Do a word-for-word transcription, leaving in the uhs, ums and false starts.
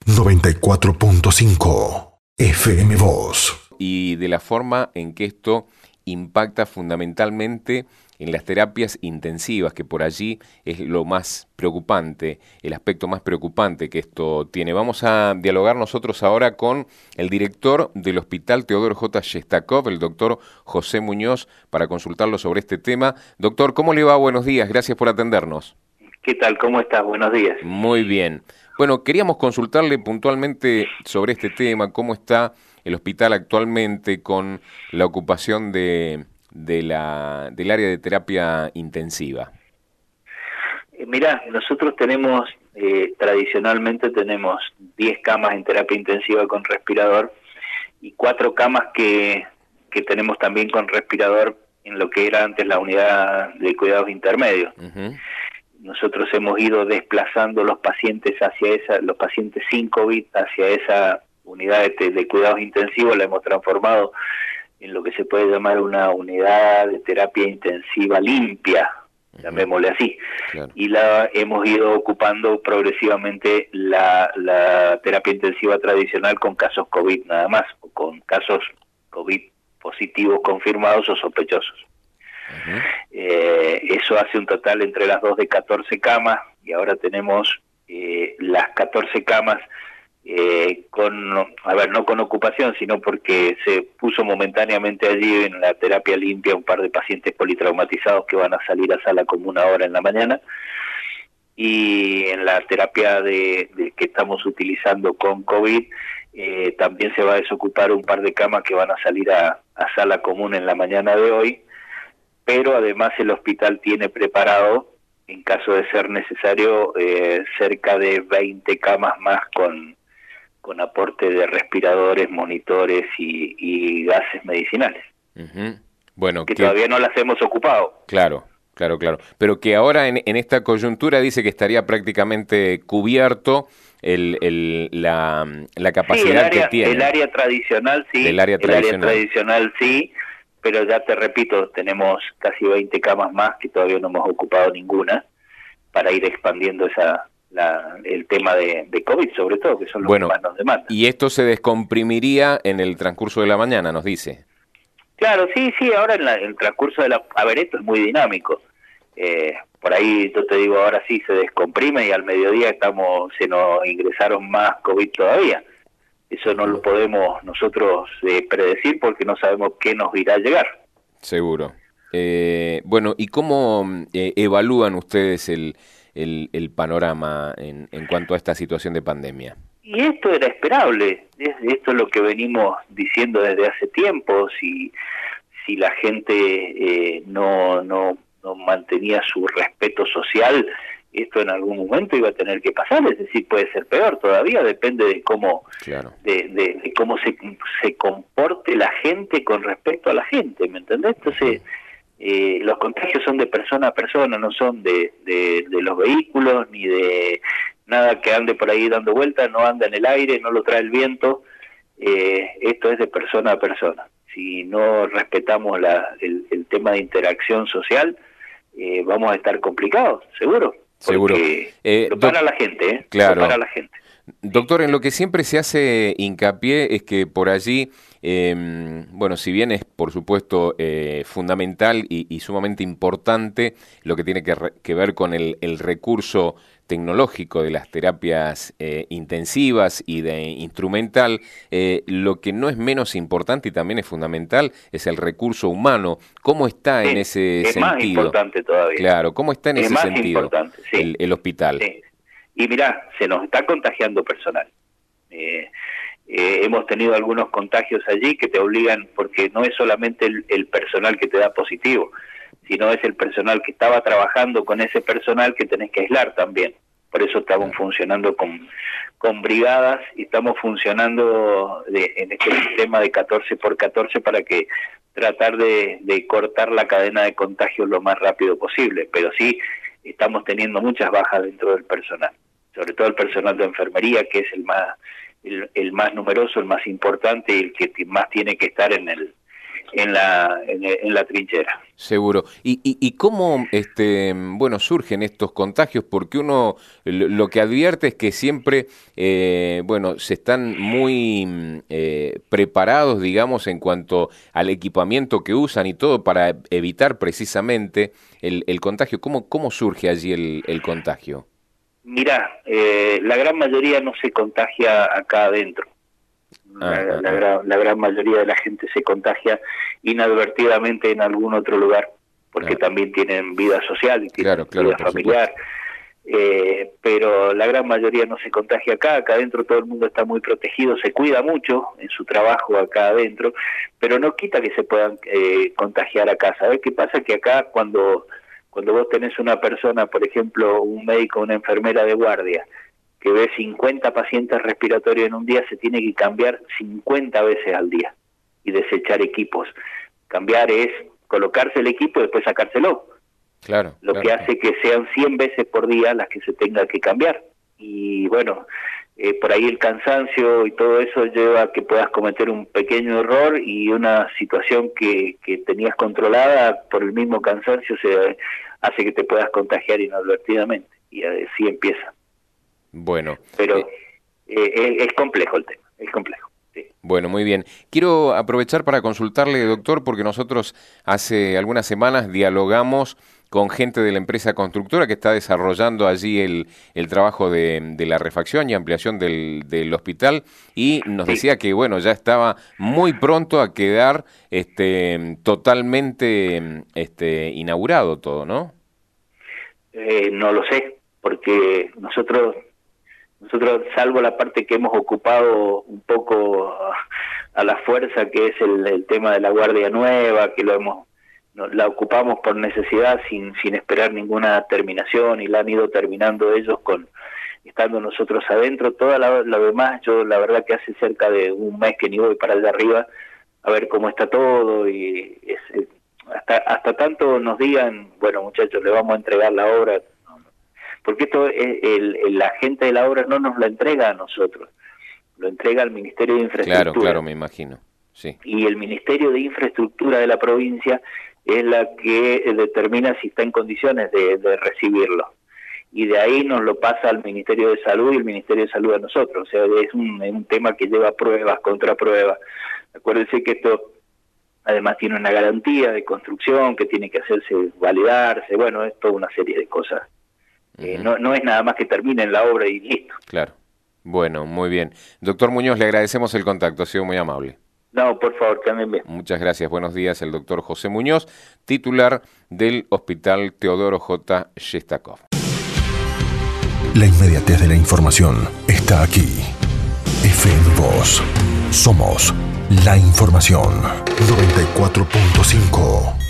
noventa y cuatro punto cinco F M Voz. Y de la forma en que esto impacta fundamentalmente en las terapias intensivas, que por allí es lo más preocupante, el aspecto más preocupante que esto tiene. Vamos a dialogar nosotros ahora con el director del Hospital Teodoro J. Shestakov, el doctor José Muñoz, para consultarlo sobre este tema. Doctor, ¿cómo le va? Buenos días, gracias por atendernos. ¿Qué tal? ¿Cómo estás? Buenos días. Muy bien. Bueno, queríamos consultarle puntualmente sobre este tema, cómo está el hospital actualmente con la ocupación de, de la, del área de terapia intensiva. Eh, mirá, nosotros tenemos, eh, tradicionalmente tenemos diez camas en terapia intensiva con respirador y cuatro camas que, que tenemos también con respirador en lo que era antes la unidad de cuidados intermedios. Uh-huh. Nosotros hemos ido desplazando los pacientes hacia esa, los pacientes sin COVID hacia esa unidad de, de cuidados intensivos, la hemos transformado en lo que se puede llamar una unidad de terapia intensiva limpia, uh-huh. llamémosle así, claro. Y la hemos ido ocupando progresivamente la, la terapia intensiva tradicional con casos COVID nada más, o con casos COVID positivos confirmados o sospechosos. Uh-huh. Eh, eso hace un total entre las dos de catorce camas y ahora tenemos eh, las catorce camas eh, con, a ver, no con ocupación, sino porque se puso momentáneamente allí en la terapia limpia un par de pacientes politraumatizados que van a salir a sala común ahora en la mañana, y en la terapia de, de que estamos utilizando con COVID eh, también se va a desocupar un par de camas que van a salir a, a sala común en la mañana de hoy. Pero además el hospital tiene preparado, en caso de ser necesario, eh, cerca de veinte camas más con, con aporte de respiradores, monitores y, y gases medicinales. Uh-huh. Bueno, que, que todavía no las hemos ocupado. Claro, claro, claro. Pero que ahora en, en esta coyuntura dice que estaría prácticamente cubierto el, el, la, la capacidad sí, el área, que tiene. El área tradicional sí, el área tradicional, el área tradicional sí. Pero ya te repito, tenemos casi veinte camas más que todavía no hemos ocupado ninguna para ir expandiendo esa la, el tema de, de COVID, sobre todo, que son los bueno, que más nos demandan. Y esto se descomprimiría en el transcurso de la mañana, nos dice. Claro, sí, sí, ahora en, la, en el transcurso de la... A ver, esto es muy dinámico. Eh, por ahí, yo te digo, ahora sí se descomprime y al mediodía estamos se nos ingresaron más COVID todavía. Eso no lo podemos nosotros eh, predecir porque no sabemos qué nos irá a llegar. Seguro. Eh, bueno, ¿y cómo eh, evalúan ustedes el, el, el panorama en, en cuanto a esta situación de pandemia? Y esto era esperable. Esto es lo que venimos diciendo desde hace tiempo. Si, si la gente eh, no, no, no mantenía su respeto social, esto en algún momento iba a tener que pasar, es decir, puede ser peor todavía, depende de cómo claro. de, de, de cómo se, se comporte la gente con respecto a la gente, ¿me entendés? Entonces, eh, los contagios son de persona a persona, no son de, de, de los vehículos, ni de nada que ande por ahí dando vueltas, no anda en el aire, no lo trae el viento, eh, esto es de persona a persona. Si no respetamos la, el, el tema de interacción social, eh, vamos a estar complicados, seguro. Seguro. Eh, lo para la gente, ¿eh? Claro. Lo para la gente. Doctor, en lo que siempre se hace hincapié es que por allí, eh, bueno, si bien es por supuesto eh, fundamental y, y sumamente importante lo que tiene que, re, que ver con el, el recurso tecnológico de las terapias eh, intensivas y de instrumental, eh, lo que no es menos importante y también es fundamental es el recurso humano. ¿Cómo está sí, en ese es sentido? Es más importante todavía. Claro, ¿cómo está en es ese más sentido importante, sí. el, el hospital? Sí. Y mirá, se nos está contagiando personal. Eh, eh, hemos tenido algunos contagios allí que te obligan, porque no es solamente el, el personal que te da positivo, sino es el personal que estaba trabajando con ese personal que tenés que aislar también. Por eso estamos funcionando con, con brigadas y estamos funcionando de, en este sistema de catorce por catorce para que tratar de, de cortar la cadena de contagios lo más rápido posible. Pero sí estamos teniendo muchas bajas dentro del personal, sobre todo el personal de enfermería, que es el más el, el más numeroso, el más importante y el que más tiene que estar en el en la en, en la trinchera. Seguro. ¿Y, y, y cómo este, bueno, surgen estos contagios? Porque uno lo, lo que advierte es que siempre eh, bueno, se están muy eh, preparados, digamos, en cuanto al equipamiento que usan y todo para evitar precisamente el, el contagio. ¿Cómo, cómo surge allí el, el contagio? Mirá, eh, la gran mayoría no se contagia acá adentro. La, ah, la, ah. gran, la gran mayoría de la gente se contagia inadvertidamente en algún otro lugar, porque Claro. también tienen vida social y tienen Claro, claro, vida por familiar. Eh, pero la gran mayoría no se contagia acá. Acá adentro todo el mundo está muy protegido, se cuida mucho en su trabajo acá adentro, pero no quita que se puedan eh, contagiar acá. ¿Sabés qué pasa? Que acá cuando... Cuando vos tenés una persona, por ejemplo, un médico o una enfermera de guardia, que ve cincuenta pacientes respiratorios en un día, se tiene que cambiar cincuenta veces al día y desechar equipos. Cambiar es colocarse el equipo y después sacárselo. Claro. Lo claro, que claro. hace que sean cien veces por día las que se tenga que cambiar. Y bueno, eh, por ahí el cansancio y todo eso lleva a que puedas cometer un pequeño error y una situación que, que tenías controlada por el mismo cansancio se hace que te puedas contagiar inadvertidamente. Y así empieza. Bueno. Pero eh, eh, es, es complejo el tema, es complejo. Sí. Bueno, muy bien. Quiero aprovechar para consultarle, doctor, porque nosotros hace algunas semanas dialogamos con gente de la empresa constructora que está desarrollando allí el, el trabajo de, de la refacción y ampliación del, del hospital, y nos Sí. decía que, bueno, ya estaba muy pronto a quedar este, totalmente este, inaugurado todo, ¿no? Eh, no lo sé, porque nosotros... Nosotros, salvo la parte que hemos ocupado un poco a, a la fuerza, que es el, el tema de la Guardia Nueva, que lo hemos no, la ocupamos por necesidad sin sin esperar ninguna terminación, y la han ido terminando ellos con estando nosotros adentro. Toda la, la demás, yo la verdad que hace cerca de un mes que ni voy para allá arriba a ver cómo está todo, y es, es, hasta hasta tanto nos digan, bueno muchachos, le vamos a entregar la obra, porque esto el, el, la gente de la obra no nos la entrega a nosotros, lo entrega al Ministerio de Infraestructura. Claro, claro, me imagino. Sí. Y el Ministerio de Infraestructura de la provincia es la que determina si está en condiciones de, de recibirlo. Y de ahí nos lo pasa al Ministerio de Salud y el Ministerio de Salud a nosotros. O sea, es un, es un tema que lleva pruebas, contrapruebas. Acuérdense que esto además tiene una garantía de construcción que tiene que hacerse validarse. Bueno, es toda una serie de cosas. Eh, no, no es nada más que terminen la obra y listo. Claro. Bueno, muy bien. Doctor Muñoz, le agradecemos el contacto, ha sido muy amable. No, por favor, que anden bien. Muchas gracias, buenos días. El doctor José Muñoz, titular del Hospital Teodoro J. Shestakov. La inmediatez de la información está aquí. F M Voz. Somos la información. noventa y cuatro punto cinco.